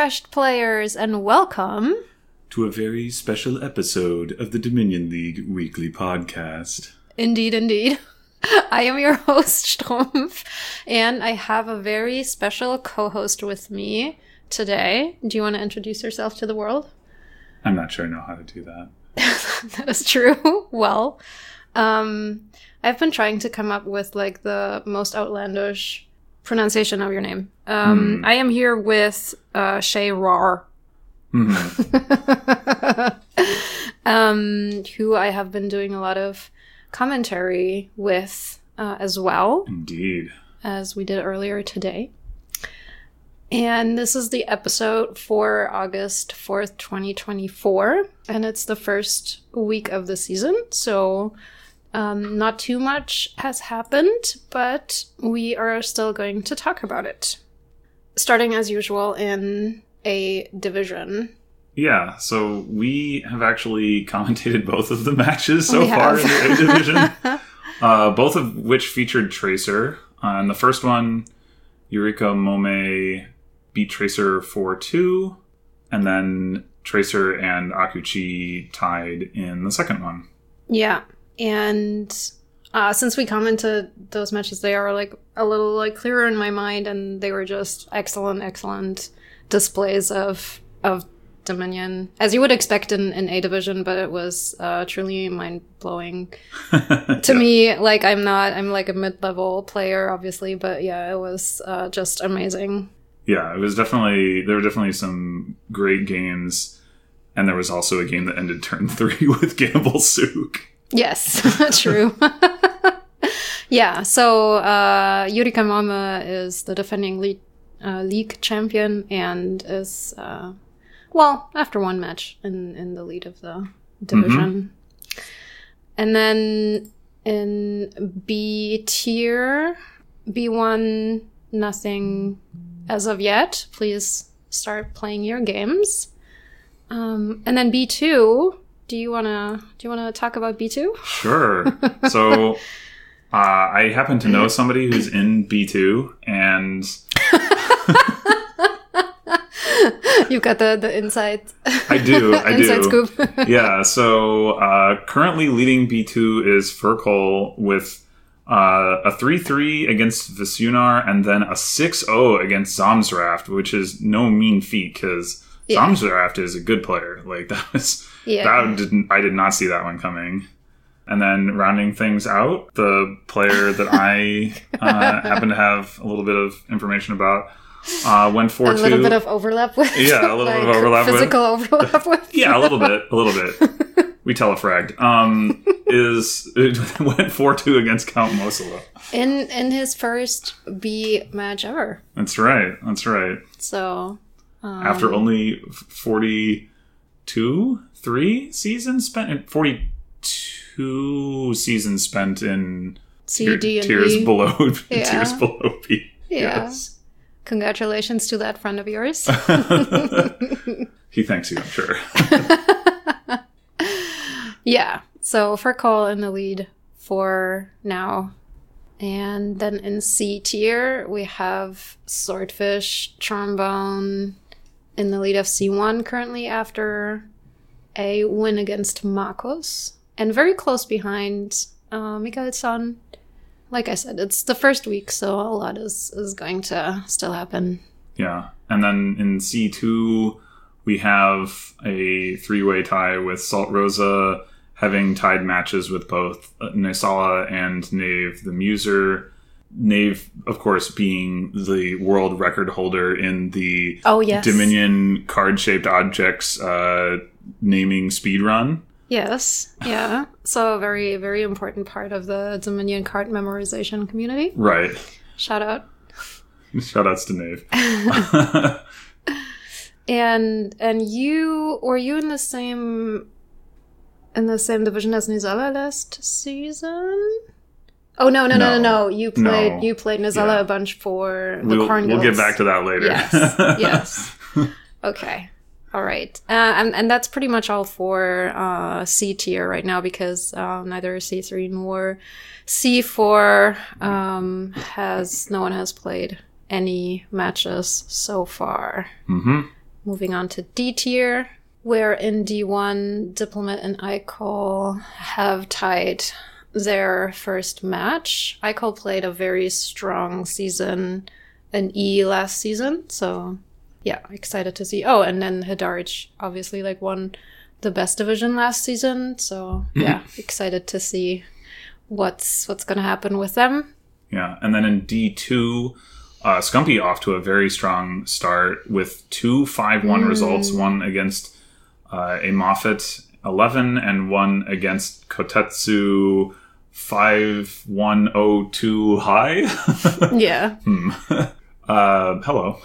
refreshed players, and welcome to a very special episode of the Dominion League Weekly Podcast. Indeed. I am your host, Strumpf, and I have a very special co-host with me today. Do you want to introduce yourself to the world? I'm not sure I know how to do that. That is true. Well, I've been trying to come up with like the most outlandish pronunciation of your name. I am here with Shay Rar, who I have been doing a lot of commentary with as well. Indeed. As we did earlier today. And this is the episode for August 4th, 2024. And it's the first week of the season. So not too much has happened, but we are still going to talk about it. Starting as usual in a division. Yeah, so we have actually commentated both of the matches so far in the A division. Both of which featured Tracer. In the first one, Eureka Mome beat Tracer 4-2, and then Tracer and Akuchi tied in the second one. Yeah, and since we commented those matches, they are like a little like clearer in my mind, and they were just excellent displays of Dominion, as you would expect in A division, but it was truly mind-blowing to me. Like I'm like a mid-level player, obviously, but yeah, it was just amazing. Yeah, there were definitely some great games, and there was also a game that ended turn 3 with Gamble Sook. Yes, true. Yeah, so Eureka Mome is the defending league champion and is after one match in the lead of the division. Mm-hmm. And then in B tier, B1, nothing as of yet. Please start playing your games. And then B2, do you wanna talk about B2? Sure. So I happen to know somebody who's in B2, and you've got the inside. I do. Inside scoop. Yeah. So currently leading B2 is Furkol with a 3-3 against Visunar, and then a 6-0 against Zamsraft, which is no mean feat because Zamsraft is a good player. Like I did not see that one coming. And then rounding things out, the player that I happen to have a little bit of information about went 4-2. A little bit of overlap with. Yeah, a little bit of overlap physical overlap with. Yeah, a little bit. We telefragged. Went 4-2 against Count Mosala. In his first B match ever. That's right. So after only 3 seasons spent, 42 seasons spent in C, D, and tiers B. below tiers below B. Yeah. Yes. Congratulations to that friend of yours. He thanks you, I'm sure. Yeah. So Furkol in the lead for now. And then in C tier, we have Swordfish, Charmbone in the lead of C1 currently after a win against Makos. And very close behind Mikael-san. Like I said, it's the first week, so a lot is going to still happen. Yeah. And then in C2, we have a 3-way tie with Salt Rosa having tied matches with both Nesala and Knave the Muser. Knave, of course, being the world record holder in the Dominion card-shaped objects naming speedrun. Yes, yeah. So a very, very important part of the Dominion card memorization community. Right. Shout out. Shout outs to Knave. And were you in the same division as Nizala last season? Oh no. You played Nizala a bunch for the Corn Guilds. We'll get back to that later. Yes. Okay. All right. And that's pretty much all for C tier right now because neither C3 nor C4 no one has played any matches so far. Mm-hmm. moving on to D tier, where in D1, Diplomat and Icol have tied their first match. Icol played a very strong season in E last season, so yeah, excited to see. Oh, and then Hidaric obviously like won the best division last season, so yeah, excited to see what's going to happen with them. Yeah, and then in D2, Scumpy off to a very strong start with 2 5-1 results, one against a Moffat 11 and one against Kotetsu 5102 high. Yeah. Hello.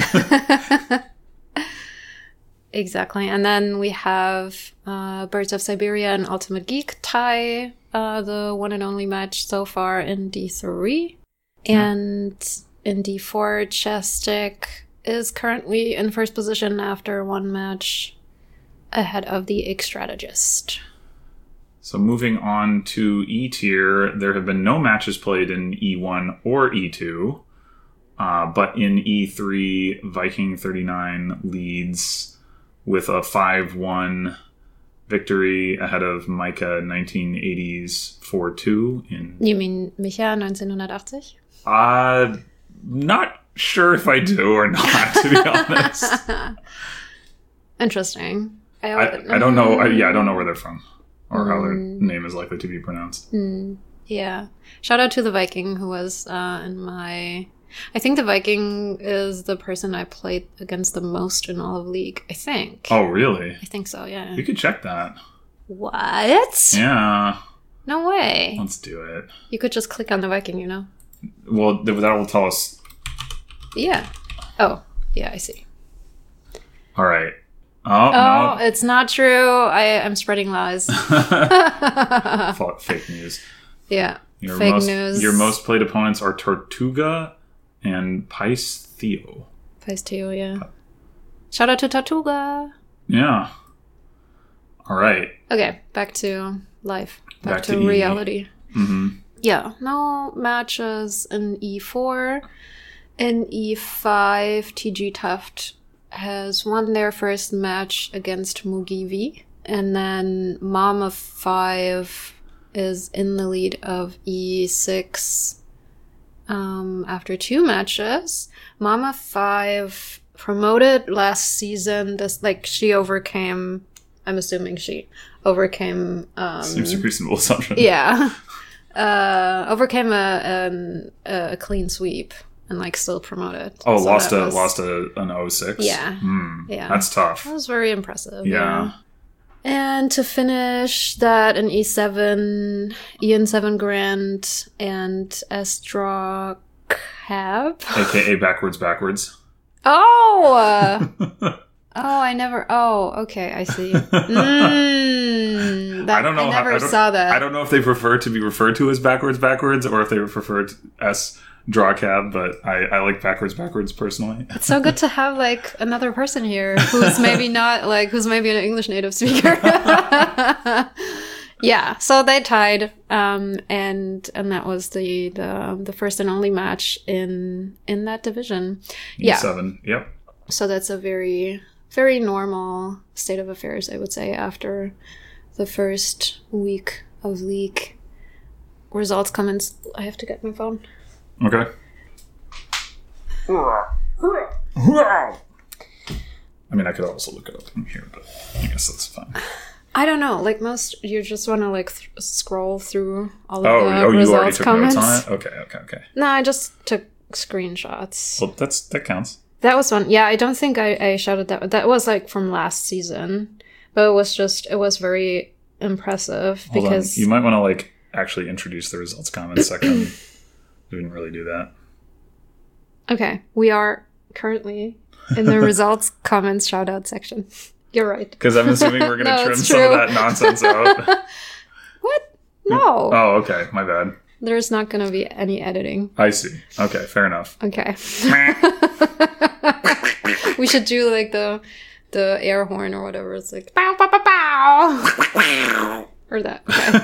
Exactly. And then we have Birds of Siberia and Ultimate Geek tie the one and only match so far in D3. And in D4, Chestic is currently in first position after one match ahead of the Ig Strategist. So moving on to E tier, there have been no matches played in E1 or E2. But in E3, Viking 39 leads with a 5-1 victory ahead of Micah 1980's 4-2. You mean Micha 1980? Not sure if I do or not, to be honest. Interesting. I don't know. I don't know where they're from or how their name is likely to be pronounced. Yeah. Shout out to the Viking who was in my... I think the Viking is the person I played against the most in all of League, I think. Oh, really? I think so, yeah. We could check that. What? Yeah. No way. Let's do it. You could just click on the Viking, you know? Well, that will tell us. Yeah. Oh, yeah, I see. All right. Oh, no. It's not true. I'm spreading lies. Fake news. Yeah. Fake news. Your most played opponents are Tortuga and Pais Theo. Pais Theo, yeah. Shout out to Tortuga. Yeah. All right. Okay, back to life. Back to E. reality. Mm-hmm. Yeah, no matches in E4. In E5, TG Tuft has won their first match against Mugivi. And then Mama 5 is in the lead of E6 after 2 matches. Mama 5 promoted last season. She overcame... I'm assuming she overcame... Seems a reasonable assumption. Yeah. Overcame a clean sweep and still promoted. Oh, so lost an 06? Yeah. Yeah. That's tough. That was very impressive. Yeah. And to finish that in E7, Ian 7 Grand and Estra Cab. AKA backwards. Oh! Okay, I see. I don't know. I never saw that. I don't know if they prefer to be referred to as backwards, or if they prefer to as draw cab, but I like backwards personally. It's so good to have another person here who's maybe not who's maybe an English native speaker. Yeah, so they tied, and that was the first and only match in that division. E7, yep. So that's a very, very normal state of affairs, I would say, after the first week of league. Results come in. I have to get my phone. Okay. I mean, I could also look it up from here, but I guess that's fine. I don't know. Most, you just want to scroll through all of you the already results took comments. Notes on it? Okay. No, I just took screenshots. Well, that counts. That was one. Yeah, I don't think I shouted that. That was from last season, but it was very impressive because you might want to actually introduce the results comments second. We didn't really do that. Okay, we are currently in the results comments shout out section. You're right. Because I'm assuming we're going to trim some of that nonsense out. What? No. Oh, okay. My bad. There's not going to be any editing. I see. Okay, fair enough. Okay. We should do the air horn or whatever. It's bow, bow, bow, bow. Or that.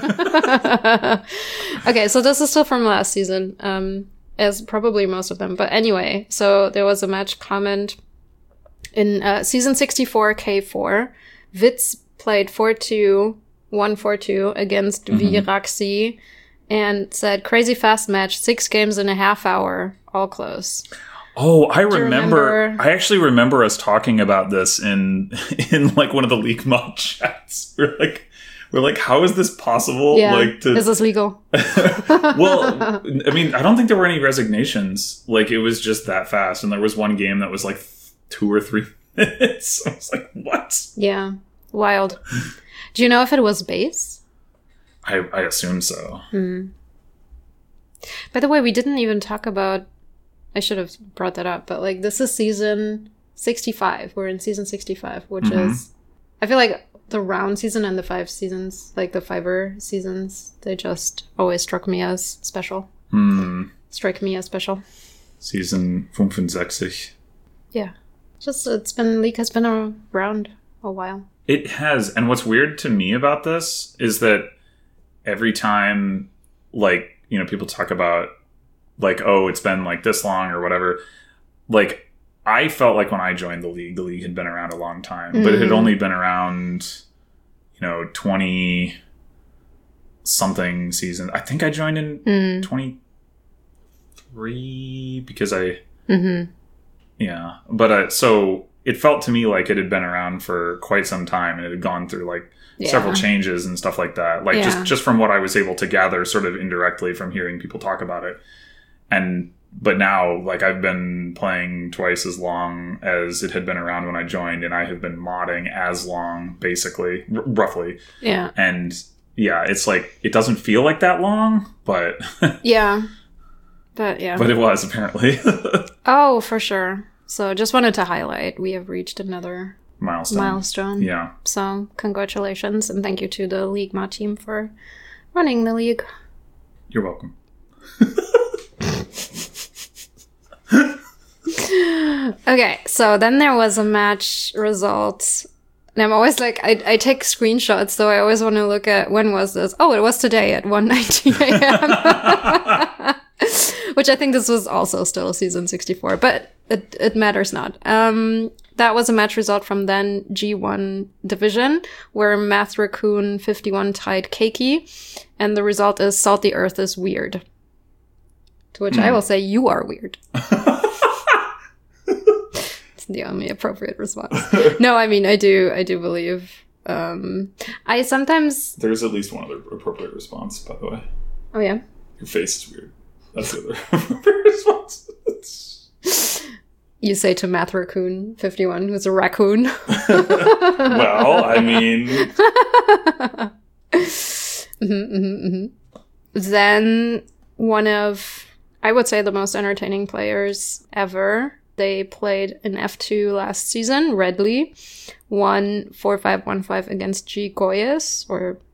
Okay. Okay, so this is still from last season, as probably most of them. But anyway, so there was a match comment In season 64 K4, Witz played 4-2, won 4-2 against Viraxi, and said, crazy fast match, 6 games in a half hour, all close. Oh, I remember. I actually remember us talking about this in like one of the League mod chats. We're like, how is this possible? Yeah, like, is this legal? Well, I mean, I don't think there were any resignations. Like, it was just that fast. And there was one game that was like 2 or 3 minutes. I was like, what? Yeah, wild. Do you know if it was base? I assume so. By the way, we didn't even talk about... I should have brought that up, but like, this is season 65. We're in season 65, which is... I feel like the round season and the 5 seasons, like the Fiverr seasons, they just always struck me as special. Strike me as special. Season 65. Yeah. League has been around a while. It has. And what's weird to me about this is that every time, like, you know, people talk about, like, oh, it's been like this long or whatever, like, I felt like when I joined the league had been around a long time, but it had only been around, you know, 20 something seasons. I think I joined in 23 because yeah. But so it felt to me like it had been around for quite some time, and it had gone through like several changes and stuff like that. Like just from what I was able to gather sort of indirectly from hearing people talk about it. But now, like, I've been playing twice as long as it had been around when I joined, and I have been modding as long, basically, roughly. Yeah. And, yeah, it's like, it doesn't feel like that long, but... yeah. But, yeah. But it was, apparently. Oh, for sure. So, just wanted to highlight, we have reached another... Milestone. Yeah. So, congratulations, and thank you to the League Mod team for running the league. You're welcome. Okay, so then there was a match result. And I'm always like, I take screenshots, so I always want to look at when was this. Oh, it was today at 1:19 a.m. Which I think this was also still season 64, but it matters not. That was a match result from then G1 division, where Math Raccoon 51 tied Keiki, and the result is Salty Earth is weird. To which I will say, you are weird. It's the only appropriate response. No, I mean, I do believe. I sometimes... There's at least one other appropriate response, by the way. Oh, yeah? Your face is weird. That's the other appropriate response. You say to Math Raccoon 51, who's a raccoon. Well, I mean... Then one of... I would say the most entertaining players ever. They played in F2 last season. Redley won 4-5-1-5 against G Goyes,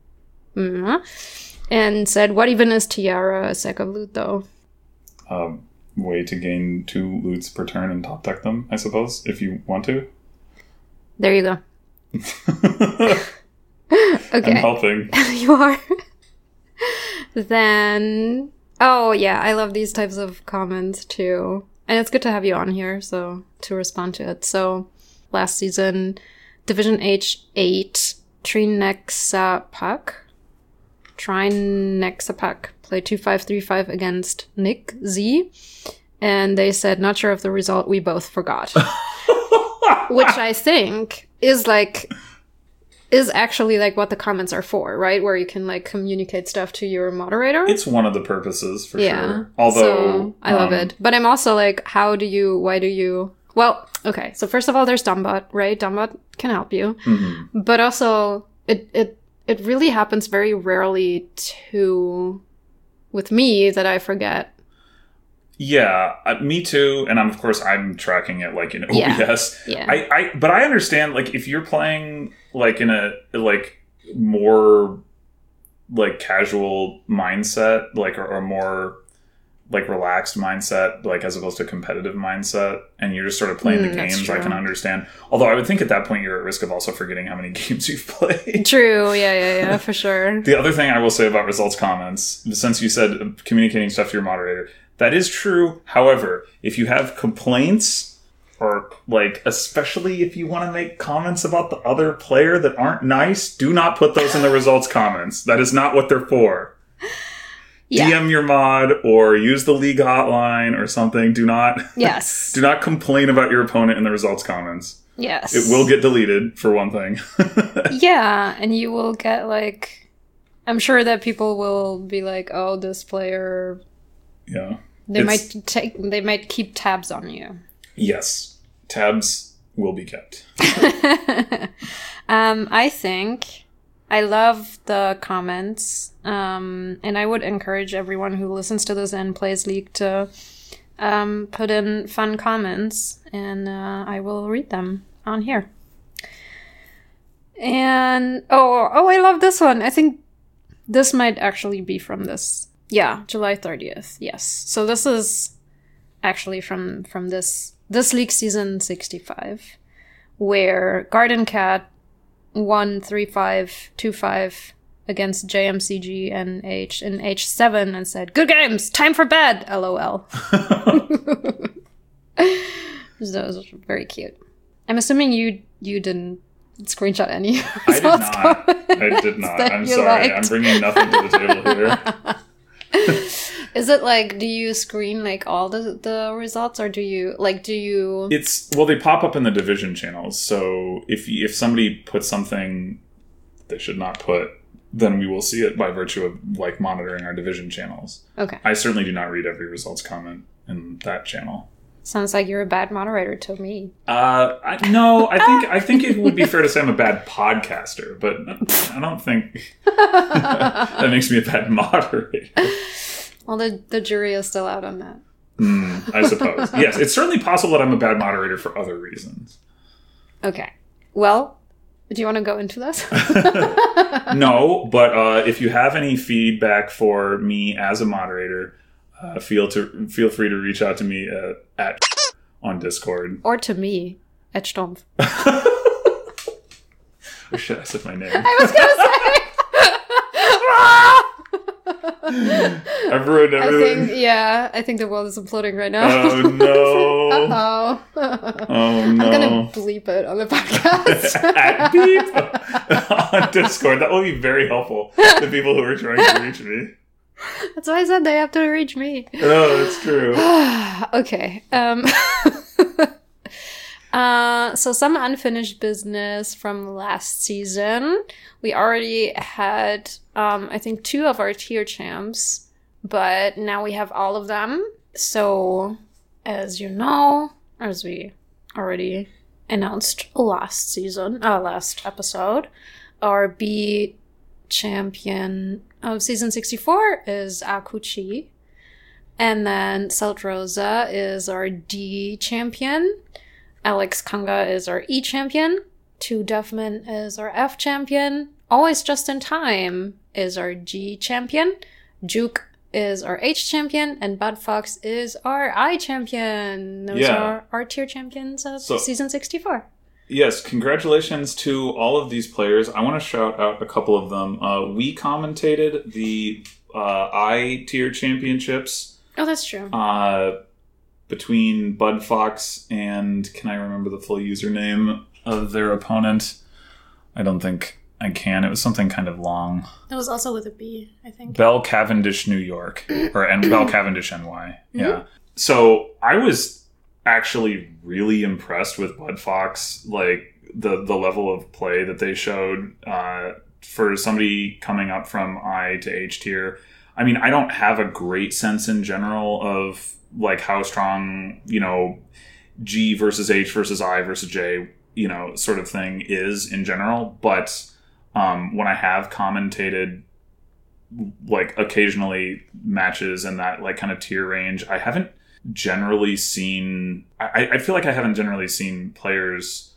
and said, "What even is Tiara a sec of loot, though?" Way to gain 2 loots per turn and top deck them, I suppose, if you want to. There you go. Okay. I'm helping. You are. Then... Oh, yeah, I love these types of comments, too. And it's good to have you on here, so to respond to it. So, last season, Division H8, Trinexapak played 2-5-3-5 against Nick Z. And they said, not sure of the result, we both forgot. Which I think is actually like what the comments are for, right? Where you can like communicate stuff to your moderator. It's one of the purposes for sure. Although so, I love it. But I'm also like, why do you well, okay. So first of all, there's Dumbot, right? Dumbot can help you. Mm-hmm. But also it really happens very rarely with me that I forget. Yeah, me too. And of course I'm tracking it like in OBS. Yeah. But I understand, like, if you're playing like in a like more like casual mindset, like or more like relaxed mindset, like as opposed to competitive mindset, and you're just sort of playing the games, I can understand. Although I would think at that point you're at risk of also forgetting how many games you've played. True, yeah, for sure. The other thing I will say about results comments, since you said communicating stuff to your moderator, that is true. However, if you have complaints or like, especially if you want to make comments about the other player that aren't nice, do not put those in the results comments. That is not what they're for. Yeah. DM your mod or use the league hotline or something. Do not do not complain about your opponent in the results comments. Yes. It will get deleted, for one thing. Yeah, and you will get, like... I'm sure that people will be like, oh, this player... Yeah. They might keep tabs on you. Yes. Tabs will be kept. I think... I love the comments, and I would encourage everyone who listens to this and plays League to put in fun comments, and I will read them on here. And, I love this one. I think this might actually be from this. Yeah, July 30th, yes. So this is actually from this League season 65, where Garden Cat won 3-5, 2-5 against JMCG and H in H7 and said, "Good games! Time for bed! LOL." That was very cute. I'm assuming you didn't screenshot any. I did not. I'm sorry. I'm bringing nothing to the table here. Is it like, do you screen like all the results, or do you? It's, well, they pop up in the division channels. So if somebody puts something they should not put, then we will see it by virtue of like monitoring our division channels. Okay. I certainly do not read every results comment in that channel. Sounds like you're a bad moderator to me. No, I think it would be fair to say I'm a bad podcaster, but I don't think that makes me a bad moderator. Well, the jury is still out on that. I suppose. Yes, it's certainly possible that I'm a bad moderator for other reasons. Okay. Well, do you want to go into this? No, but if you have any feedback for me as a moderator, feel free to reach out to me at on Discord. Or to me, at Stumpf. Oh shit, I said my name. I was going to say... I've ruined everything. I think the world is imploding right now. Oh no. Uh-oh. Oh no. I'm gonna bleep it on the podcast. At beep on Discord. That will be very helpful to people who are trying to reach me. That's why I said they have to reach me. Oh, that's true. Okay. So some unfinished business from last season. We already had, I think, 2 of our tier champs, but now we have all of them. So, as you know, as we already announced last episode, our B champion of season 64 is Akuchi. And then Seltrosa is our D champion. Alex Kanga is our E champion. 2 Duffman is our F champion. Always Just in Time is our G champion. Juke is our H champion. And Bud Fox is our I champion. Those are our tier champions of season 64. Yes, congratulations to all of these players. I want to shout out a couple of them. We commentated the I tier championships. Oh, that's true. Between Bud Fox and, can I remember the full username of their opponent? I don't think I can. It was something kind of long. That was also with a B, I think. Bell Cavendish New York. Bell Cavendish NY. Mm-hmm. Yeah. So I was actually really impressed with Bud Fox, like the level of play that they showed for somebody coming up from I to H tier. I mean, I don't have a great sense in general of like how strong, G versus H versus I versus J, sort of thing is in general. But when I have commentated like occasionally matches in that like kind of tier range, I haven't generally seen, I feel like I haven't generally seen players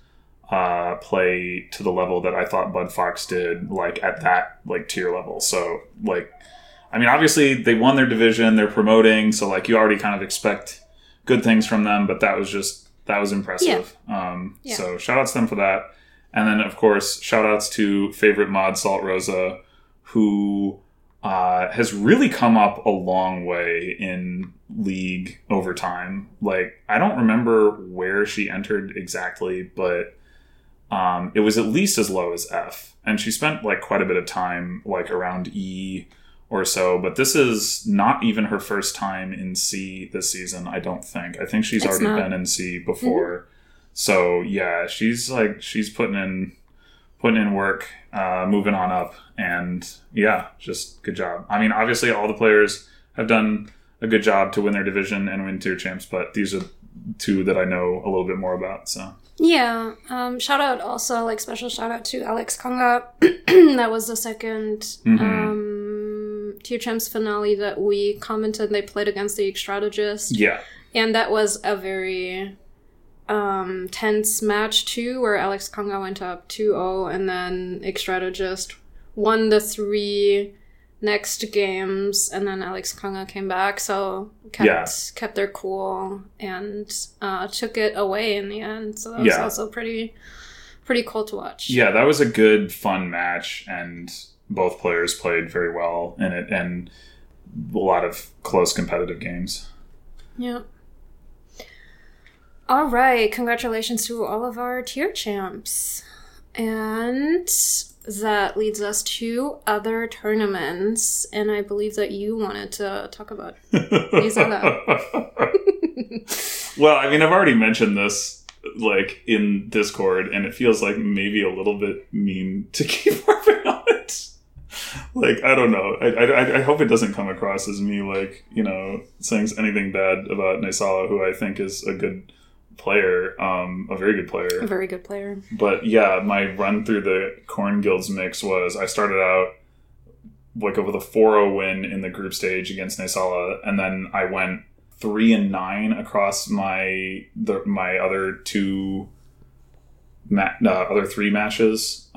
play to the level that I thought Bud Fox did, like at that like tier level. So like, I mean, obviously they won their division, they're promoting, so like you already kind of expect good things from them, but that was impressive. Yeah. So shout outs to them for that. And then of course, shout outs to favorite mod Salt Rosa, who has really come up a long way in League over time. Like, I don't remember where she entered exactly, but it was at least as low as F. And she spent like quite a bit of time like around E or so, but this is not even her first time in C this season, I don't think. I think she's already been in C before. Mm-hmm. So yeah, she's putting in work, moving on up, and yeah, just good job. I mean, obviously all the players have done a good job to win their division and win tier champs, but these are two that I know a little bit more about, so. Yeah, shout out also, like special shout out to Alex Konga. That was the second tier champs finale that we commented. They played against the Strategist. Yeah. And that was a very tense match too, where Alex Konga went up 2-0 and then Strategist won the 3 next games, and then Alex Konga came back, so kept their cool and took it away in the end. So that was also pretty cool to watch. Yeah, that was a good, fun match, and both players played very well in it, and a lot of close competitive games. Yeah. All right, congratulations to all of our tier champs. And that leads us to other tournaments, and I believe that you wanted to talk about Nisala. Well, I mean, I've already mentioned this, like, in Discord, and it feels like maybe a little bit mean to keep harping on it. Like, I don't know. I hope it doesn't come across as me, like, you know, saying anything bad about Nisala, who I think is a good player, a very good player. A very good player. But yeah, my run through the Corn Guilds mix was I started out like with a 4-0 win in the group stage against Nisala, and then I went 3-9 across my other other 3 matches,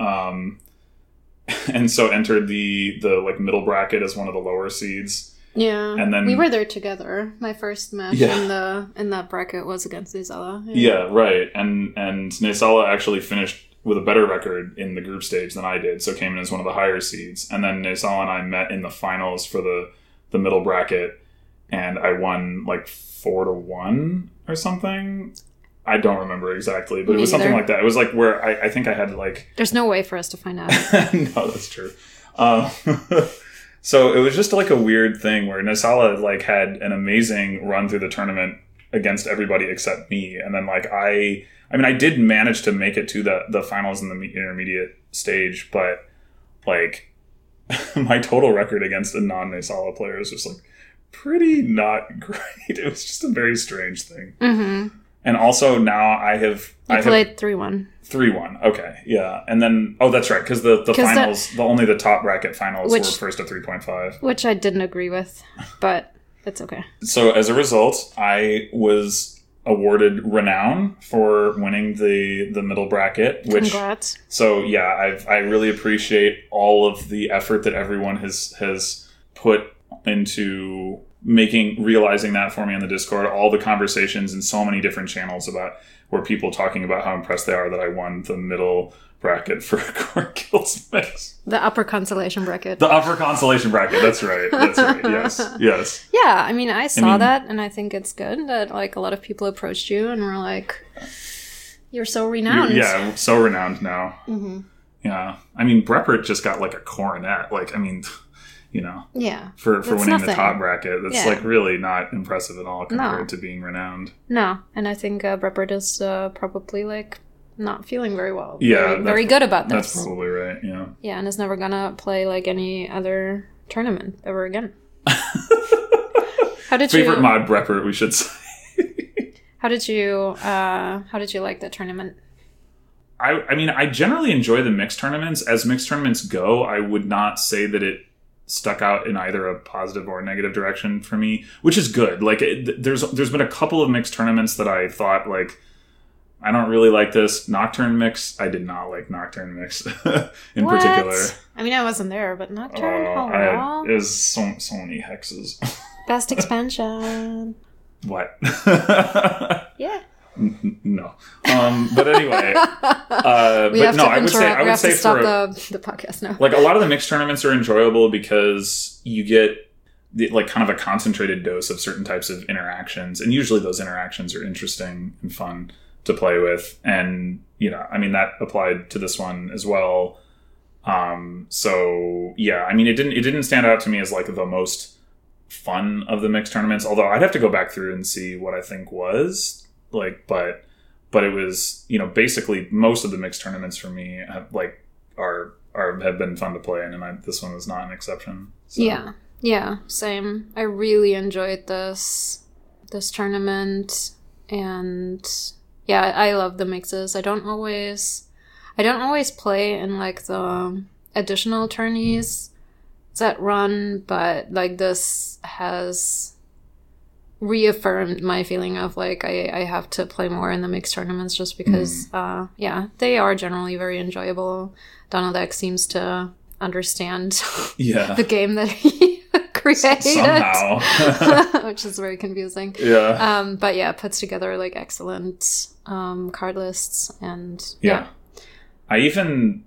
and so entered the like middle bracket as one of the lower seeds. Yeah, and then we were there together. My first match in that bracket was against Nisala. Yeah, right. And Nisala actually finished with a better record in the group stage than I did, so came in as one of the higher seeds. And then Nisala and I met in the finals for the middle bracket, and I won like 4-1 or something. I don't remember exactly, but it was something like that. It was like where I think I had like... There's no way for us to find out. No, that's true. So it was just like a weird thing where Nisala like had an amazing run through the tournament against everybody except me. And then like I did manage to make it to the finals in the intermediate stage, but like my total record against a non-Nisala player is just like pretty not great. It was just a very strange thing. Mm-hmm. And also now I played 3-1. 3-1. Okay, yeah. And then, oh, that's right, because the finals, only the top bracket finals were first at 3.5. Which I didn't agree with, but it's okay. So as a result, I was awarded renown for winning the middle bracket. Congrats. So yeah, I really appreciate all of the effort that everyone has put into realizing that for me on the Discord, all the conversations in so many different channels about where people talking about how impressed they are that I won the middle bracket for Corn Guilds mix. The upper consolation bracket. The upper consolation bracket. That's right. That's right. Yes. Yeah. I mean, I saw that, and I think it's good that like a lot of people approached you and were like, "You're so renowned." Yeah, so renowned now. Mm-hmm. Yeah. I mean, Breppert just got like a coronet. Like, I mean. You know, for winning the top bracket, that's like really not impressive at all compared to being renowned. No, and I think Breppert is probably like not feeling very well. Yeah, very good about this. That's probably right. Yeah. Yeah, and is never gonna play like any other tournament ever again. How did favorite mod Breppert, we should say. How did you like the tournament? I mean, I generally enjoy the mixed tournaments. As mixed tournaments go, I would not say that it stuck out in either a positive or negative direction for me, which is good. Like, there's been a couple of mixed tournaments that I thought, like, I don't really like this. Nocturne Mix, I did not like Nocturne Mix in particular. I mean, I wasn't there, but Nocturne, it was so many hexes. Best expansion. What? Yeah. No. But anyway, we have no, to I would say stop the podcast now. Like a lot of the mixed tournaments are enjoyable because you get like kind of a concentrated dose of certain types of interactions, and usually those interactions are interesting and fun to play with. And I mean that applied to this one as well. So yeah, I mean it didn't stand out to me as like the most fun of the mixed tournaments. Although I'd have to go back through and see what I think was. Like, but it was, basically most of the mixed tournaments for me have been fun to play in, and this one was not an exception. So. Yeah, same. I really enjoyed this tournament, and yeah, I love the mixes. I don't always play in like the additional tourneys that run, but like this has reaffirmed my feeling of like I have to play more in the mixed tournaments just because they are generally very enjoyable. Donald X seems to understand the game that he created somehow. which is very confusing. But yeah, puts together like excellent card lists, and I even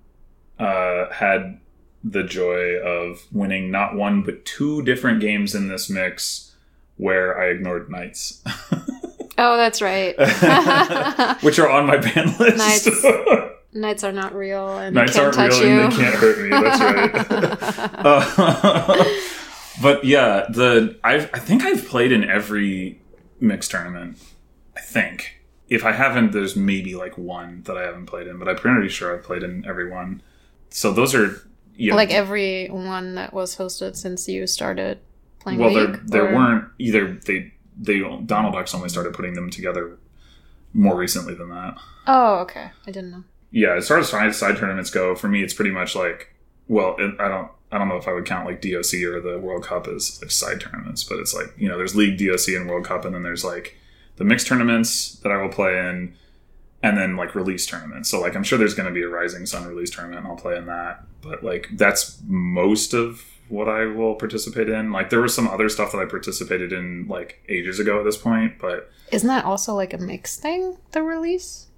had the joy of winning not one but 2 different games in this mix where I ignored knights. Oh, that's right. Which are on my ban list. Knights are not real, and knights can't aren't touch real, you. and they can't hurt me. That's right. But yeah, I think I've played in every mixed tournament. I think. If I haven't, there's maybe like one that I haven't played in, but I'm pretty sure I've played in every one. So those are like every one that was hosted since you started. Well, there weren't either. They Donald X only started putting them together more recently than that. Oh, okay. I didn't know. Yeah, as far as side tournaments go, for me, it's pretty much like, well, I don't know if I would count like DOC or the World Cup as like side tournaments, but it's like there's League, DOC, and World Cup, and then there's like the mixed tournaments that I will play in, and then like release tournaments. So like I'm sure there's going to be a Rising Sun release tournament, and I'll play in that. But like that's most of what I will participate in. Like there was some other stuff that I participated in like ages ago at this point, but isn't that also like a mixed thing, the release?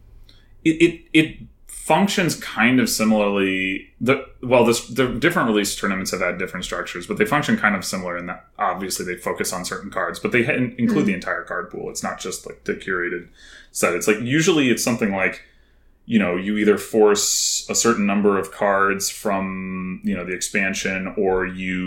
It functions kind of similarly. The different release tournaments have had different structures, but they function kind of similar in that obviously they focus on certain cards, but they include the entire card pool. It's not just like the curated set. It's like usually it's something like you either force a certain number of cards from, the expansion, or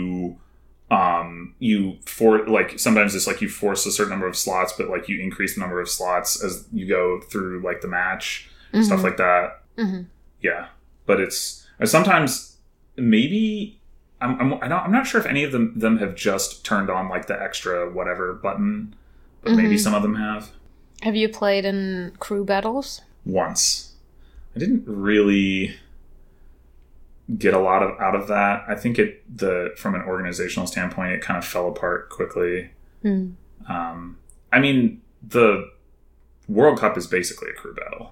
sometimes it's like you force a certain number of slots, but like you increase the number of slots as you go through like the match, stuff like that. Mm-hmm. Yeah. But it's sometimes maybe I'm not sure if any of them have just turned on like the extra whatever button, but maybe some of them have. Have you played in crew battles? Once. I didn't really get a lot out of that. I think from an organizational standpoint, it kind of fell apart quickly. I mean, the World Cup is basically a crew battle.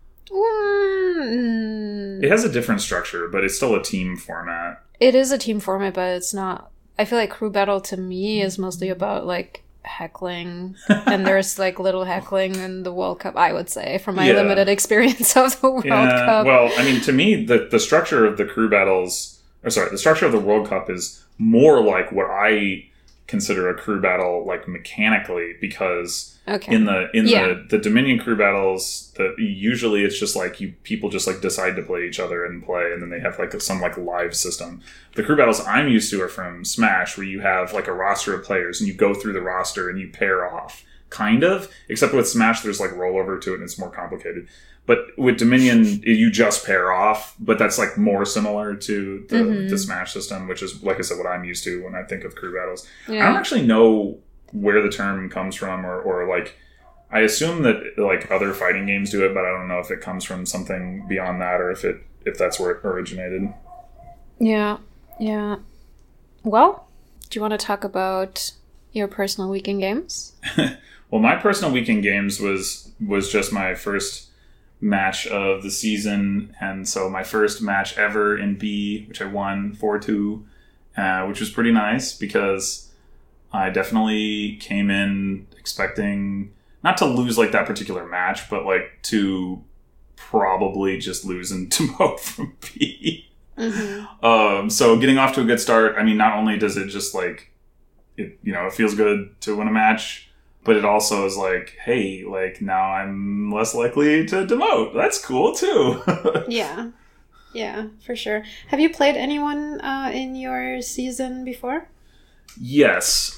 It has a different structure, but it's still a team format. It is a team format, but it's not. I feel like crew battle to me is mostly about like heckling, and there's like little heckling in the World Cup, I would say, from my limited experience of the World Cup. Well, I mean, to me, the structure of the crew battles, the structure of the World Cup is more like what I consider a crew battle, like mechanically, because in the Dominion crew battles, usually it's just like people just like decide to play each other and play, and then they have like some like live system. The crew battles I'm used to are from Smash, where you have like a roster of players and you go through the roster and you pair off, kind of. Except with Smash, there's like rollover to it and it's more complicated. But with Dominion, you just pair off, but that's like more similar to the Smash system, which is, like I said, what I'm used to when I think of crew battles. Yeah. I don't actually know where the term comes from, or like, I assume that like other fighting games do it, but I don't know if it comes from something beyond that, or if that's where it originated. Yeah. Well, do you want to talk about your personal weekend games? Well, my personal weekend games was just my first match of the season, and so my first match ever in B, which I won 4-2, which was pretty nice because I definitely came in expecting not to lose like that particular match, but like to probably just lose and demote from B. Mm-hmm. So getting off to a good start, I mean, not only does it just like, it feels good to win a match, but it also is like, hey, like now I'm less likely to demote. That's cool too. Yeah, for sure. Have you played anyone in your season before? Yes.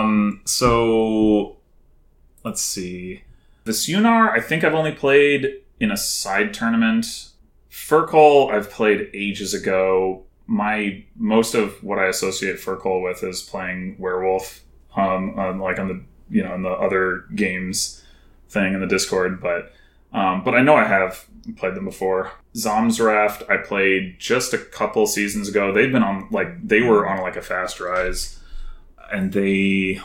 So let's see. The Sunar, I think I've only played in a side tournament. Furkle, I've played ages ago. Most of what I associate Furkle with is playing Werewolf, like on the in the other games thing in the Discord, but I know I have played them before. Zomsraft, I played just a couple seasons ago. They were on like a fast rise, and they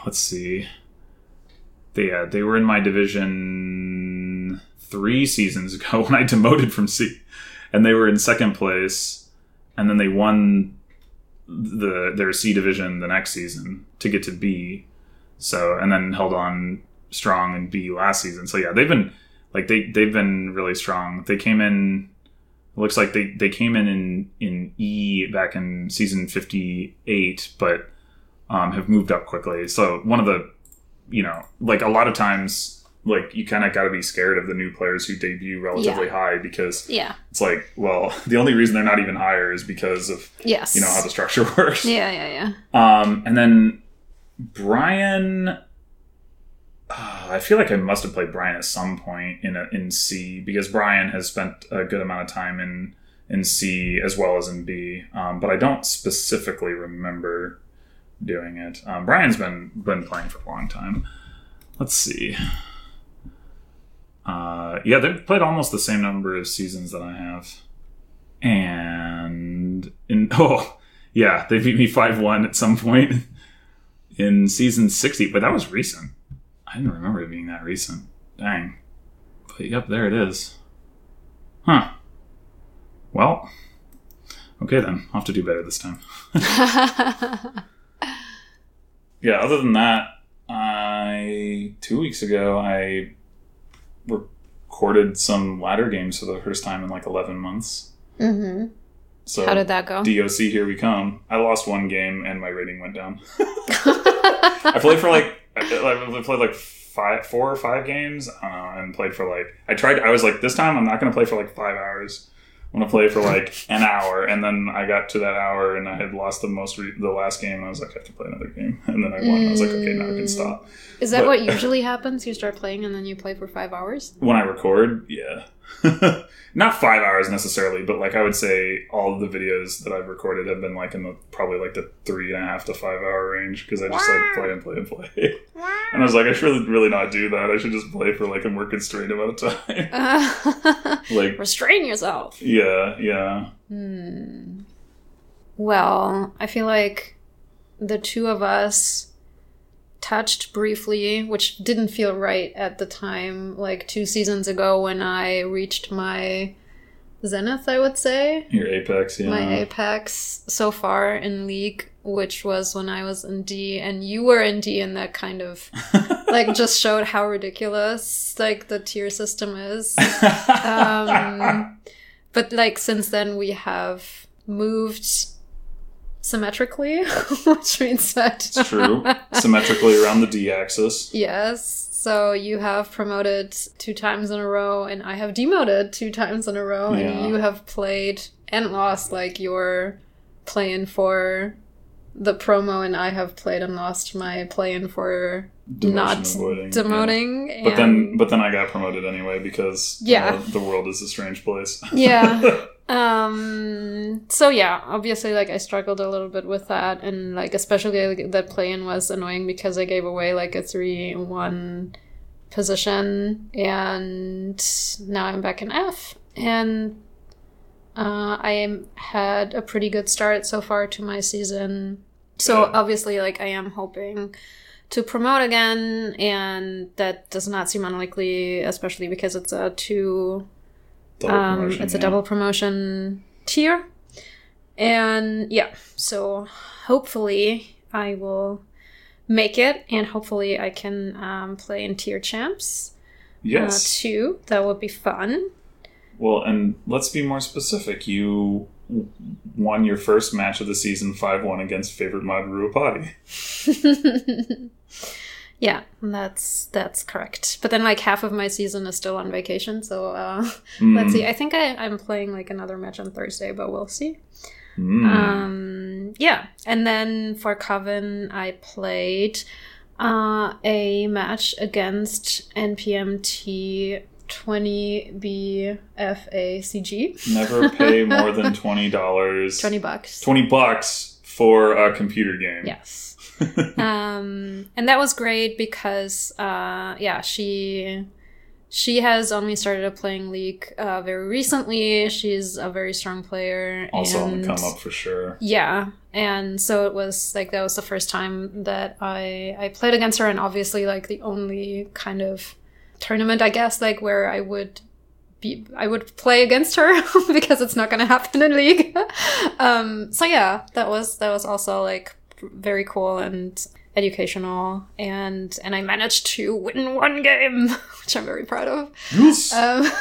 were in my division 3 seasons ago when I demoted from C, and they were in second place, and then they won their C division the next season to get to B. So, and then held on strong in B last season. So yeah, they've been really strong. They came in, it looks like they came in E back in season 58, but have moved up quickly. So one of the, like a lot of times, like you kind of got to be scared of the new players who debut relatively high, because it's like, well, the only reason they're not even higher is because of, how the structure works. Yeah. And then Brian, I feel like I must have played Brian at some point in C, because Brian has spent a good amount of time in C as well as in B, but I don't specifically remember doing it. Brian's been playing for a long time. Let's see. They've played almost the same number of seasons that I have, and they beat me 5-1 at some point in season 60, but that was recent. I didn't remember it being that recent. Dang. But yep, there it is. Huh. Well, okay then. I'll have to do better this time. Yeah, other than that, 2 weeks ago, I recorded some ladder games for the first time in like 11 months. Mm-hmm. So how did that go? DOC, here we come. I lost one game and my rating went down. I played for like 4 or 5 games, and played for like, I was like, this time I'm not going to play for like 5 hours. I'm going to play for like an hour. And then I got to that hour and I had lost the last game. And I was like, I have to play another game. And then I won. I was like, okay, now I can stop. Is that what usually happens? You start playing and then you play for 5 hours? When I record, yeah. Not 5 hours necessarily, but like I would say all of the videos that I've recorded have been like in probably like the 3.5 to 5 hour range, because I just like play and play. And I was like, I should really not do that. I should just play for like a more constrained amount of time. Like restrain yourself. Yeah. Well, I feel like the two of us touched briefly, which didn't feel right at the time, like 2 seasons ago when I reached my zenith, I would say. Your apex, yeah. My apex so far in League, which was when I was in D, and you were in D, and that kind of like just showed how ridiculous like the tier system is. But like since then we have moved symmetrically, which means that it's true, symmetrically around the D-axis. Yes, so you have promoted 2 times in a row, and I have demoted 2 times in a row, and you have played and lost, like you're playing for the promo, and I have played and lost my play-in for not demoting. Yeah. But then I got promoted anyway, because the world is a strange place. Yeah. So yeah, obviously, like I struggled a little bit with that, and like especially like, that play-in was annoying because I gave away like a 3-1 position, and now I'm back in F, and I had a pretty good start so far to my season. So obviously, like I am hoping to promote again, and that does not seem unlikely, especially because it's a double promotion tier. And yeah, so hopefully I will make it, and hopefully I can play in Tier Champs. Yes. Too. That would be fun. Well, and let's be more specific. You won your first match of the season 5-1 against favorite mod Ruapati. Yeah, that's correct. But then like half of my season is still on vacation, so let's see. I think I'm playing like another match on Thursday, but we'll see. Yeah, and then for Coven, I played a match against NPMT 20BFACG. Never pay more than $20. $20. $20 for a computer game. Yes. And that was great because she has only started playing League very recently. She's a very strong player. Also on the come up for sure. Yeah. And so it was like, that was the first time that I played against her, and obviously like the only kind of tournament, I guess, like where I would play against her because it's not going to happen in League. So yeah, that was also like very cool and educational, and I managed to win one game, which I'm very proud of. Yes.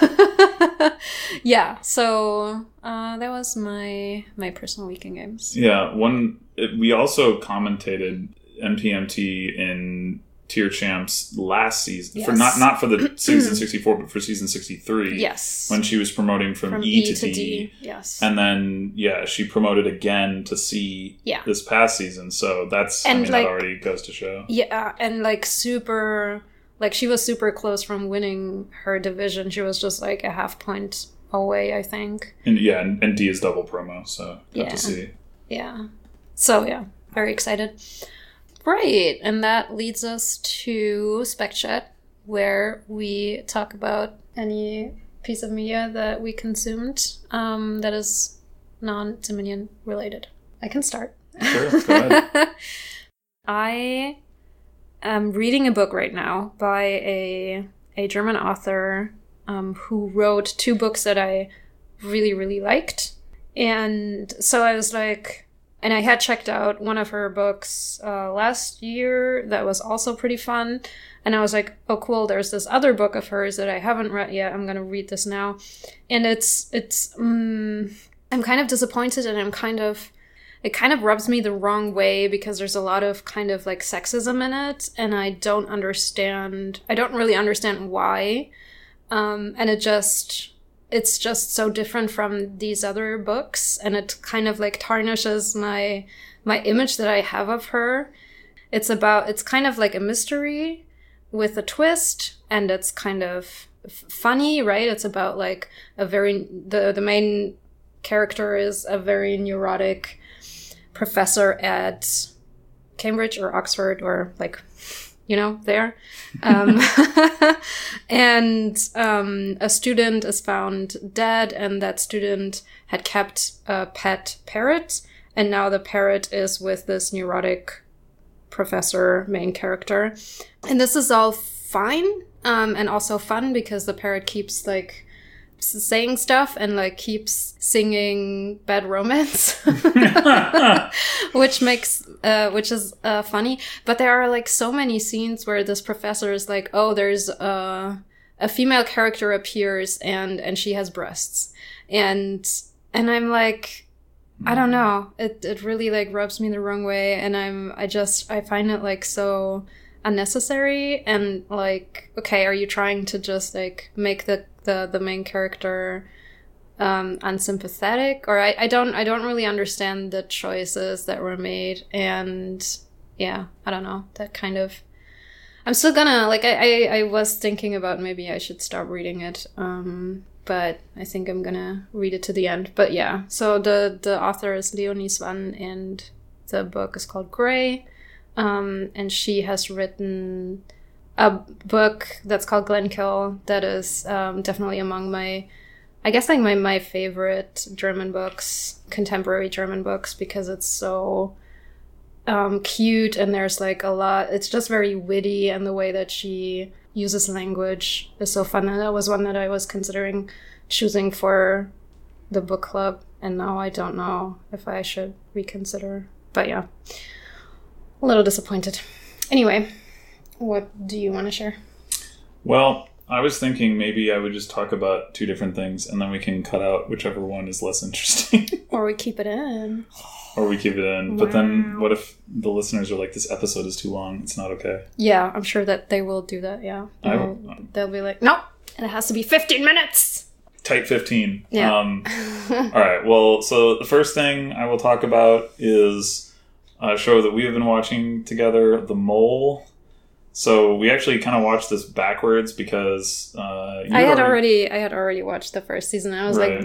Yeah, so that was my personal weekend games. Yeah, we also commentated NPMT in Tier Champs last season, for not for the season 64, but for season 63. Yes, when she was promoting from E to D. Yes, and then she promoted again to C. This past season. So that's that already goes to show. Yeah, and like super, like she was super close from winning her division. She was just like a half point away, I think. And and D is double promo, so good to see. Yeah, so yeah, very excited. Right, and that leads us to Spec Chat, where we talk about any piece of media that we consumed that is non-Dominion related. I can start. Sure, go ahead. I am reading a book right now by a German author who wrote 2 books that I really, really liked. And so I was like... And I had checked out one of her books last year that was also pretty fun. And I was like, oh, cool, there's this other book of hers that I haven't read yet. I'm going to read this now. And I'm kind of disappointed, and it kind of rubs me the wrong way because there's a lot of kind of like sexism in it. And I don't really understand why. And it's just so different from these other books, and it kind of like tarnishes my image that I have of her. It's kind of like a mystery with a twist, and it's kind of funny, right? It's about like the main character is a very neurotic professor at Cambridge or Oxford, or like, there. And a student is found dead, and that student had kept a pet parrot, and now the parrot is with this neurotic professor main character. And this is all fine, and also fun because the parrot keeps like saying stuff and like keeps singing Bad Romance, which is funny. But there are like so many scenes where this professor is like, oh, there's a female character appears and she has breasts, and I'm like, I don't know, it really like rubs me the wrong way, and I find it like so unnecessary, and like, okay, are you trying to just like make the main character unsympathetic, or I don't really understand the choices that were made, and I don't know, that kind of, I'm still gonna like, I was thinking about maybe I should stop reading it, but I think I'm gonna read it to the end. But yeah, so the author is Leonie Swann, and the book is called Grey, and she has written a book that's called Glenkill that is definitely among my favorite German books, contemporary German books, because it's so cute, and there's like a lot, it's just very witty, and the way that she uses language is so fun. And that was one that I was considering choosing for the book club, and now I don't know if I should reconsider. But yeah, a little disappointed. Anyway, what do you want to share? Well, I was thinking maybe I would just talk about 2 different things, and then we can cut out whichever one is less interesting. Or we keep it in. Wow. But then what if the listeners are like, this episode is too long? It's not okay. Yeah, I'm sure that they will do that, yeah. They'll be like, nope, and it has to be 15 minutes! Tight 15. Yeah. All right, well, so the first thing I will talk about is a show that we have been watching together, The Mole. So we actually kind of watched this backwards because I had already watched the first season. I was like,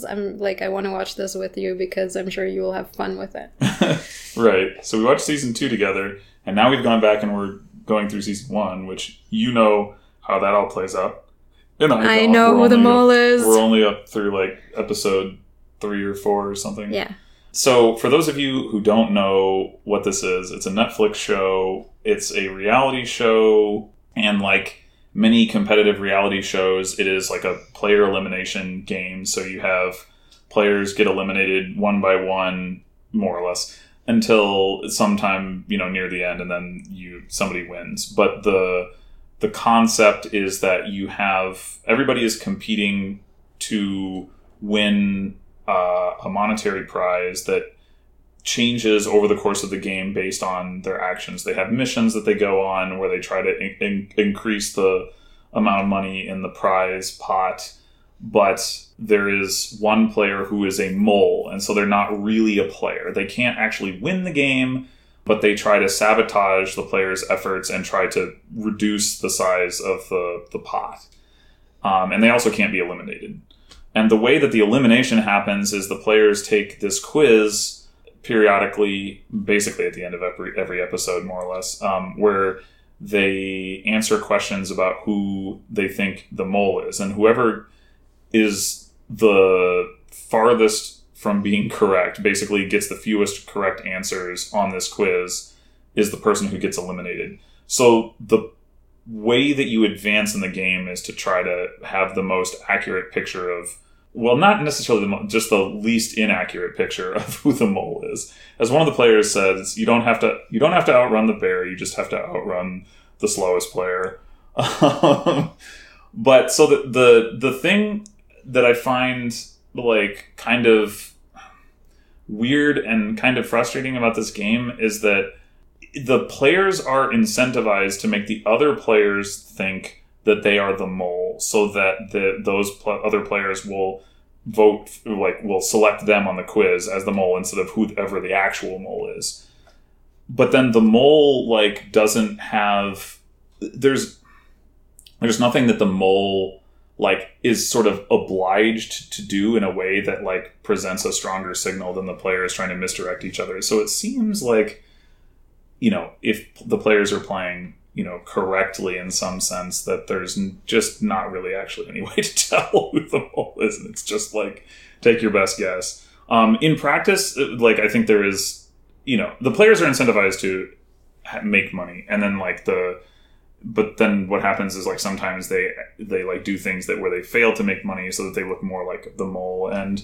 I want to watch this with you because I'm sure you will have fun with it. Right. So we watched season 2 together, and now we've gone back and we're going through season 1, which you know how that all plays out. And I know who the mole is. We're only up through like episode 3 or 4 or something. Yeah. So, for those of you who don't know what this is, it's a Netflix show. It's a reality show, and like many competitive reality shows, it is like a player elimination game. So you have players get eliminated one by one, more or less, until sometime, near the end, and then somebody wins. But the concept is that everybody is competing to win a monetary prize that changes over the course of the game based on their actions. They have missions that they go on where they try to increase the amount of money in the prize pot, but there is one player who is a mole, and so they're not really a player. They can't actually win the game, but they try to sabotage the player's efforts and try to reduce the size of the pot. And they also can't be eliminated. And the way that the elimination happens is the players take this quiz periodically, basically at the end of every episode, more or less, where they answer questions about who they think the mole is. And whoever is the farthest from being correct, basically gets the fewest correct answers on this quiz, is the person who gets eliminated. So the way that you advance in the game is to try to have the most accurate picture of, well, not necessarily just the least inaccurate picture of who the mole is. As one of the players says, you don't have to outrun the bear, you just have to outrun the slowest player. But so the thing that I find like kind of weird and kind of frustrating about this game is that the players are incentivized to make the other players think that they are the mole, so that those other players will will select them on the quiz as the mole instead of whoever the actual mole is. But then the mole doesn't have, there's nothing that the mole is sort of obliged to do in a way that presents a stronger signal than the players trying to misdirect each other. So it seems like, if the players are playing, correctly in some sense, that there's just not really actually any way to tell who the mole is. And it's just take your best guess. In practice, I think there is, the players are incentivized to make money. And then but then what happens is sometimes they do things where they fail to make money so that they look more like the mole. And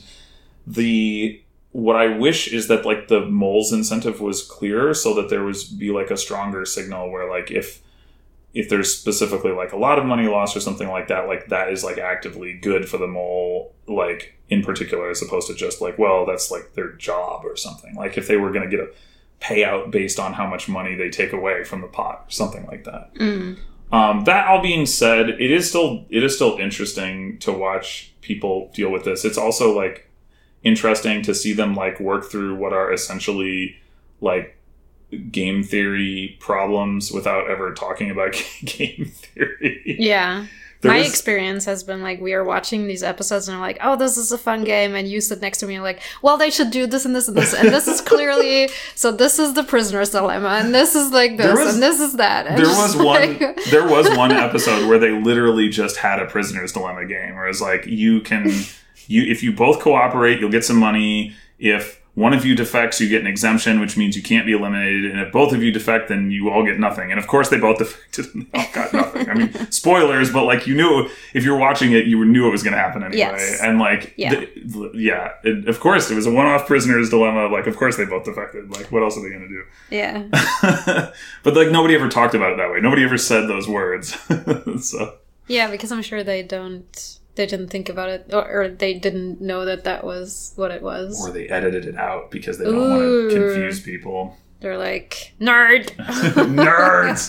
what I wish is that the mole's incentive was clearer, so that there be a stronger signal where if there's specifically a lot of money lost or something like that, that is actively good for the mole, in particular, as opposed to just well, that's their job or something. If they were going to get a payout based on how much money they take away from the pot or something like that. That all being said, it is still interesting to watch people deal with this. It's also interesting to see them work through what are essentially game theory problems without ever talking about game theory. Yeah. My experience has been we are watching these episodes and I'm like, oh, this is a fun game. And you sit next to me and well, they should do this and this and this. And this is clearly, so this is the prisoner's dilemma. And this is this and this is that. And there was one episode where they literally just had a prisoner's dilemma game where it's if you both cooperate, you'll get some money. If one of you defects, you get an exemption, which means you can't be eliminated. And if both of you defect, then you all get nothing. And of course, they both defected and they all got nothing. nothing. I mean, spoilers, but like you knew if you're watching it, you knew it was going to happen anyway. Yes. And like, of course, it was a one-off prisoner's dilemma. Like, of course they both defected. Like, what else are they going to do? Yeah. But like nobody ever talked about it that way. Nobody ever said those words. So. Yeah, because I'm sure they didn't think about it, or they didn't know that was what it was. Or they edited it out because they don't want to confuse people. They're like, nerd! Nerds!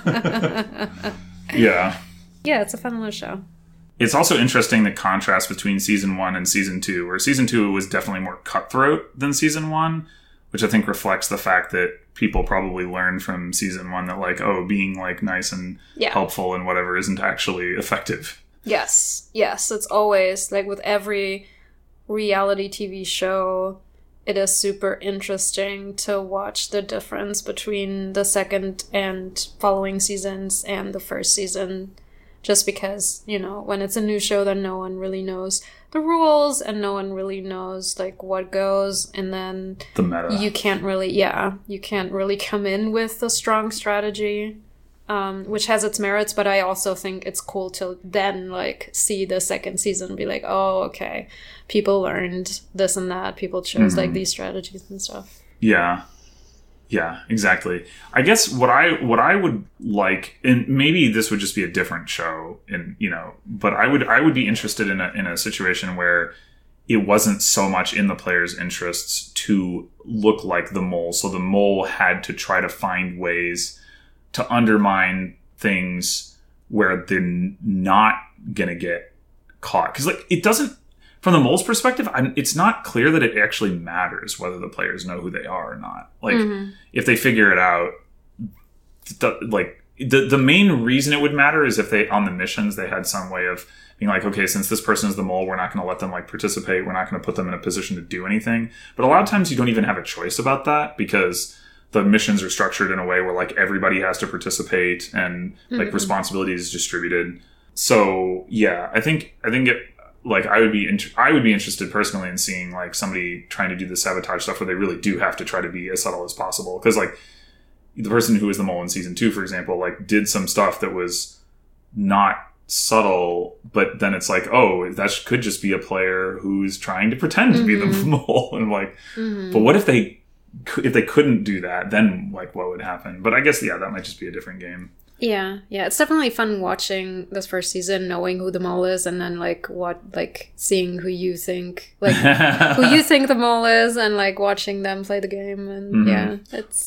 Yeah. Yeah, it's a fun little show. It's also interesting the contrast between season 1 and season 2, where season 2 was definitely more cutthroat than season 1, which I think reflects the fact that people probably learned from season 1 that like, oh, being like nice and helpful and whatever isn't actually effective. Yes. It's always, like with every reality TV show, it is super interesting to watch the difference between the second and following seasons and the first season. Just because, you know, when it's a new show, then no one really knows the rules and no one really knows, like, what goes. And then the meta. You can't really come in with a strong strategy, which has its merits. But I also think it's cool to then, like, see the second season and be like, oh, okay, people learned this and that. People chose, like, these strategies and stuff. Yeah. Yeah, exactly. I guess what I would like, and maybe this would just be a different show, and you know, but I would be interested in a situation where it wasn't so much in the players' interests to look like the mole, so the mole had to try to find ways to undermine things where they're not gonna get caught, because like it doesn't. From the mole's perspective, it's not clear that it actually matters whether the players know who they are or not. Like, if they figure it out, the main reason it would matter is if they, on the missions, they had some way of being like, okay, since this person is the mole, we're not going to let them like participate. We're not going to put them in a position to do anything. But a lot of times you don't even have a choice about that because the missions are structured in a way where like everybody has to participate and like responsibility is distributed. So yeah, I think it. Like I would be interested personally in seeing like somebody trying to do the sabotage stuff where they really do have to try to be as subtle as possible. Because like the person who was the mole in season 2, for example, like did some stuff that was not subtle, but then it's like, oh, that could just be a player who's trying to pretend to be the mole. And I'm like, but what if they couldn't do that? Then like what would happen? But I guess that might just be a different game. Yeah, it's definitely fun watching this first season, knowing who the mole is, and then seeing who you think the mole is, and like watching them play the game, and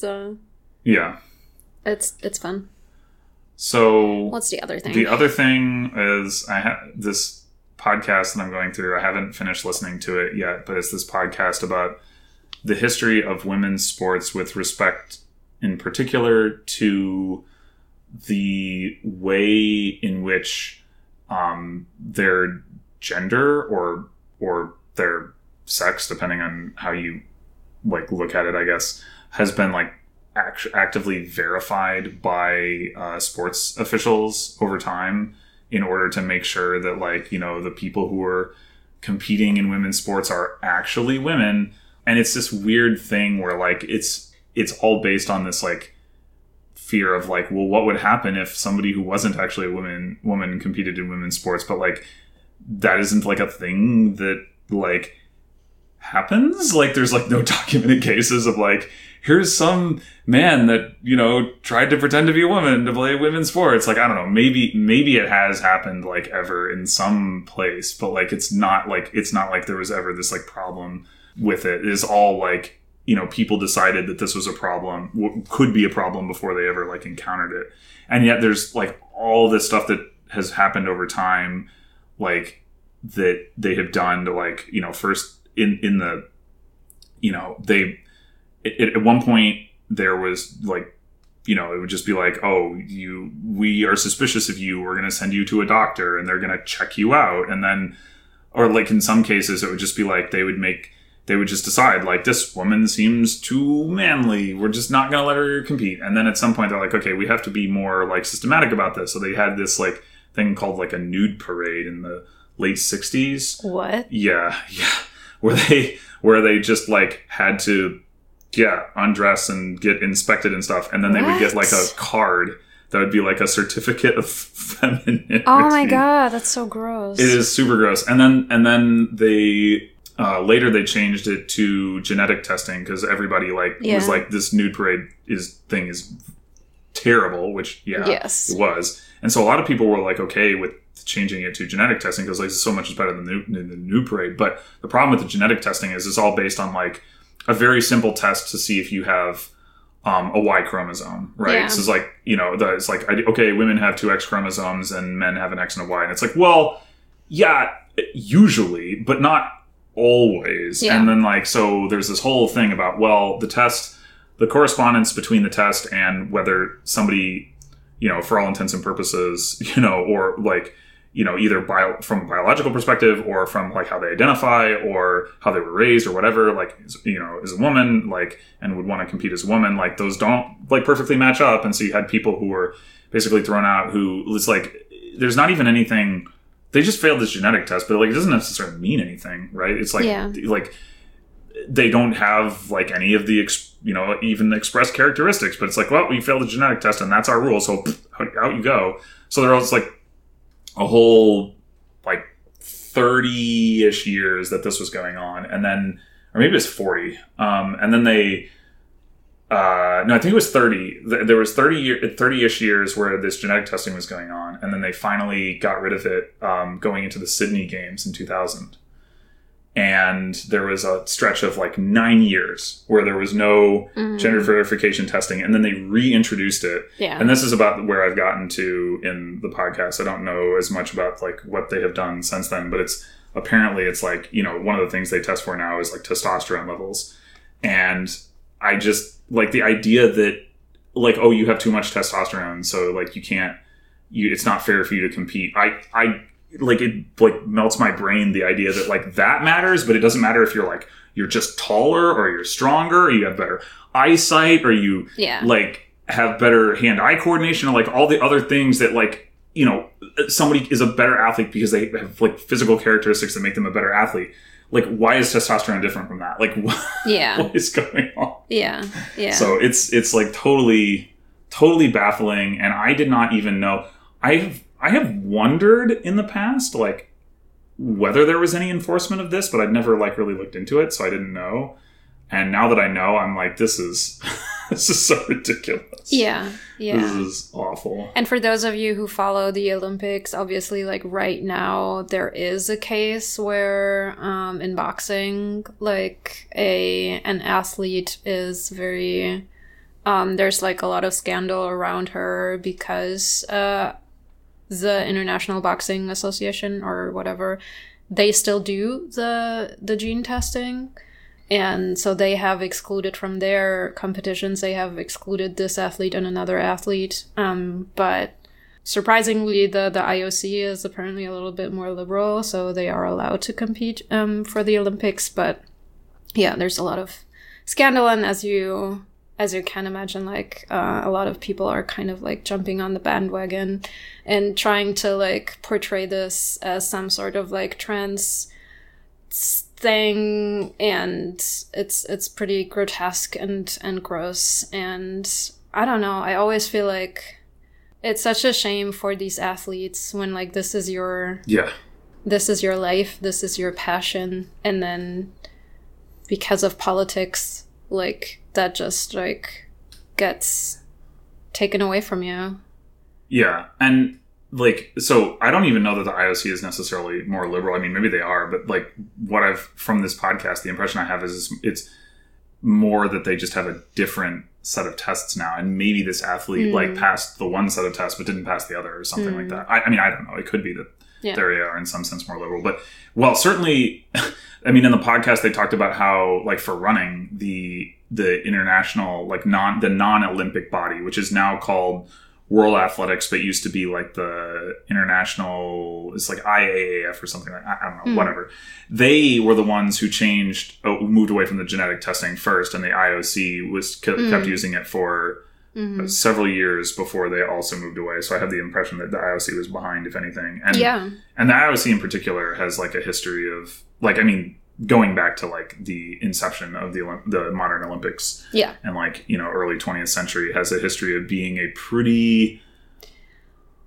it's fun. So what's the other thing? The other thing is I have this podcast that I'm going through. I haven't finished listening to it yet, but it's this podcast about the history of women's sports with respect, in particular, to the way in which their gender or their sex, depending on how you like look at it, I guess, has been like actively verified by sports officials over time in order to make sure that like, you know, the people who are competing in women's sports are actually women. And it's this weird thing where like it's all based on this like fear of like, well, what would happen if somebody who wasn't actually a woman competed in women's sports? But like that isn't like a thing that like happens. Like there's like no documented cases of like, here's some man that, you know, tried to pretend to be a woman to play women's sports. Like, I don't know, maybe it has happened like ever in some place, but like it's not like there was ever this like problem with it. It is all like, you know, people decided that this was a problem, could be a problem before they ever like encountered it. And yet there's like all this stuff that has happened over time, like that they have done to like, you know, first in the, you know, at one point there was like, you know, it would just be like, oh, we are suspicious of you. We're going to send you to a doctor and they're going to check you out. And then, or like in some cases it would just be like, they would just decide, like, this woman seems too manly. We're just not going to let her compete. And then at some point, they're like, okay, we have to be more, like, systematic about this. So they had this, like, thing called, like, a nude parade in the late 60s. What? Yeah. Where they just, like, had to, undress and get inspected and stuff. And then they would get, like, a card That would be like a certificate of femininity. Oh my god, that's so gross. It is super gross. And then they later they changed it to genetic testing because everybody was like, this nude parade thing is terrible, which yes. it was. And so a lot of people were like okay with changing it to genetic testing because like so much is better than the nude parade. But the problem with the genetic testing is it's all based on like a very simple test to see if you have a Y chromosome, right? Yeah. So it's like, it's like, okay, women have 2 X chromosomes and men have an X and a Y. And it's like, well, yeah, usually, but not always. Yeah. And then like, so there's this whole thing about, well, the correspondence between the test and whether somebody, for all intents and purposes, or like, either from a biological perspective or from like how they identify or how they were raised or whatever, like, as a woman, like, and would want to compete as a woman, like those don't like perfectly match up. And so you had people who were basically thrown out who it's like, there's not even anything, they just failed this genetic test, but like, it doesn't necessarily mean anything, right? It's like, like they don't have like any of the, even expressed characteristics, but it's like, well, we failed the genetic test and that's our rule. So out you go. So there was like a whole like 30-ish years that this was going on. And then, or maybe it was 40. And then they, no, I think it was 30. There was 30-ish years where this genetic testing was going on. And then they finally got rid of it, going into the Sydney Games in 2000. And there was a stretch of like 9 years where there was no gender verification testing. And then they reintroduced it. Yeah. And this is about where I've gotten to in the podcast. I don't know as much about like what they have done since then, but it's like, one of the things they test for now is like testosterone levels. And I just like the idea that like, oh, you have too much testosterone. So like it's not fair for you to compete. I like it like melts my brain the idea that like that matters, but it doesn't matter if you're just taller or you're stronger or you have better eyesight or you like have better hand-eye coordination or like all the other things that like, somebody is a better athlete because they have like physical characteristics that make them a better athlete. Like, why is testosterone different from that? Like, what is going on? Yeah. Yeah. So it's like totally baffling. And I did not even know. I have wondered in the past, like, whether there was any enforcement of this, but I'd never, like, really looked into it, so I didn't know. And now that I know, I'm like, this is so ridiculous. Yeah, yeah. This is awful. And for those of you who follow the Olympics, obviously, like, right now, there is a case where, in boxing, like, an athlete is very... there's, like, a lot of scandal around her because... the International Boxing Association or whatever, they still do the gene testing. And so they have excluded from their competitions, they have excluded this athlete and another athlete. But surprisingly, the IOC is apparently a little bit more liberal, so they are allowed to compete for the Olympics. But yeah, there's a lot of scandal, and as you can imagine, like, a lot of people are kind of, like, jumping on the bandwagon and trying to, like, portray this as some sort of, like, trans thing, and it's pretty grotesque and gross, and I don't know, I always feel like it's such a shame for these athletes when, like, this is your life, this is your passion, and then because of politics, like, that just, like, gets taken away from you. Yeah. And, like, so I don't even know that the IOC is necessarily more liberal. I mean, maybe they are, but, like, from this podcast, the impression I have is it's more that they just have a different set of tests now. And maybe this athlete, like, passed the one set of tests, but didn't pass the other or something like that. I mean, I don't know. It could be that they are in some sense more liberal. But, well, certainly, I mean, in the podcast, they talked about how, like, for running, the international, like, the non-Olympic body, which is now called World Athletics, but used to be like the international, it's like IAAF or something like that. I don't know, whatever. They were the ones who moved away from the genetic testing first, and the IOC kept using it for several years before they also moved away. So I have the impression that the IOC was behind, if anything. And, and the IOC in particular has, like, a history of, like, I mean, going back to, like, the inception of the modern Olympics and, like, early 20th century, has a history of being a pretty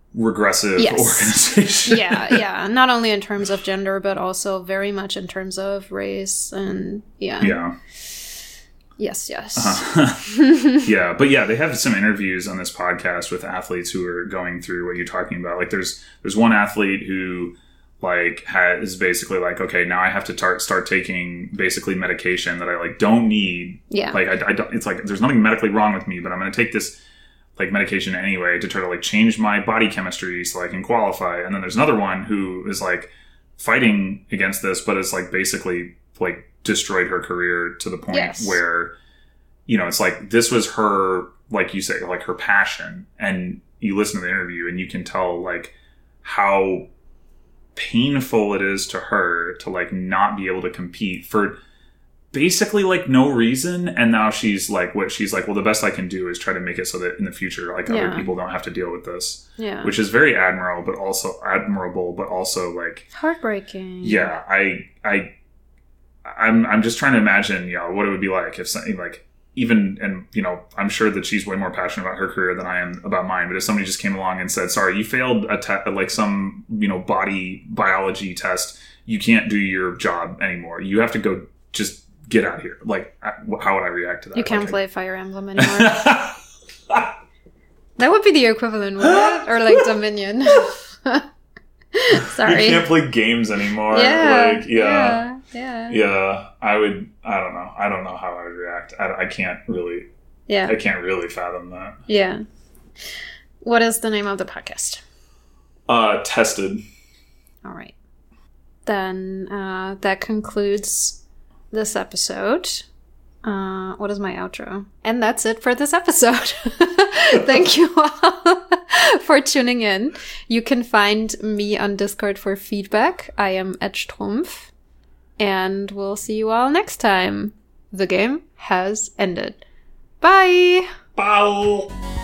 regressive Yes. organization. Yeah. Not only in terms of gender, but also very much in terms of race and Yeah. Yes. Yeah, but yeah, they have some interviews on this podcast with athletes who are going through what you're talking about. Like, there's one athlete who like is basically like, okay, now I have to start taking basically medication that I like don't need. Yeah. Like I don't. It's like there's nothing medically wrong with me, but I'm going to take this like medication anyway to try to like change my body chemistry so I can qualify. And then there's another one who is like fighting against this, but it's like basically like destroyed her career to the point where, you know, it's like this was her, like you say, like her passion. And you listen to the interview and you can tell like how painful it is to her to like not be able to compete for basically like no reason. And now she's like, well, the best I can do is try to make it so that in the future, like other people don't have to deal with this. Yeah. Which is very admirable, but also like heartbreaking. Yeah. I'm just trying to imagine, you know, what it would be like if something like even, and you know, I'm sure that she's way more passionate about her career than I am about mine. But if somebody just came along and said, "Sorry, you failed like some, you know, body biology test, you can't do your job anymore. You have to go, just get out of here." Like, how would I react to that? You can't play Fire Emblem anymore. That would be the equivalent, wouldn't it? Or like Dominion. Sorry. You can't play games anymore. Yeah. Like, yeah. I don't know how I would react. I can't really. Yeah. I can't really fathom that. Yeah. What is the name of the podcast? Tested. All right. Then that concludes this episode. What is my outro? And that's it for this episode. Thank you all for tuning in. You can find me on Discord for feedback. I am Edgetrumpf. And we'll see you all next time. The game has ended. Bye! Bye!